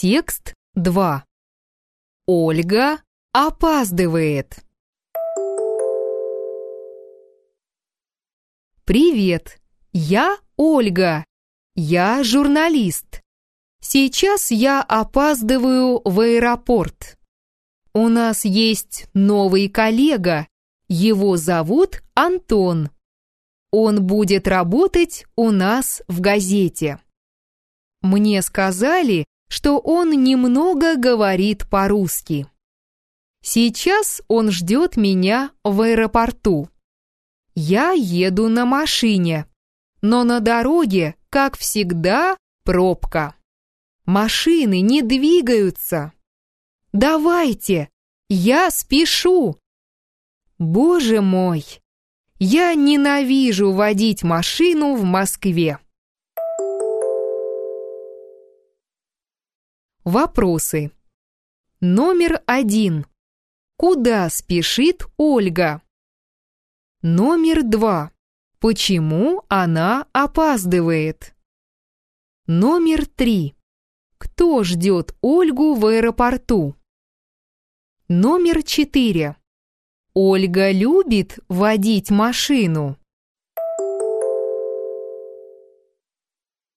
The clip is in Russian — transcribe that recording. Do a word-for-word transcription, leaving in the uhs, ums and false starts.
Текст два. Ольга опаздывает. Привет, я Ольга. Я журналист. Сейчас я опаздываю в аэропорт. У нас есть новый коллега. Его зовут Антон. Он будет работать у нас в газете. Мне сказали, что он немного говорит по-русски. Сейчас он ждет меня в аэропорту. Я еду на машине, но на дороге, как всегда, пробка. Машины не двигаются. Давайте, я спешу. Боже мой, я ненавижу водить машину в Москве. Вопросы. Номер один. Куда спешит Ольга? Номер два. Почему она опаздывает? Номер три. Кто ждет Ольгу в аэропорту? Номер четыре. Ольга любит водить машину.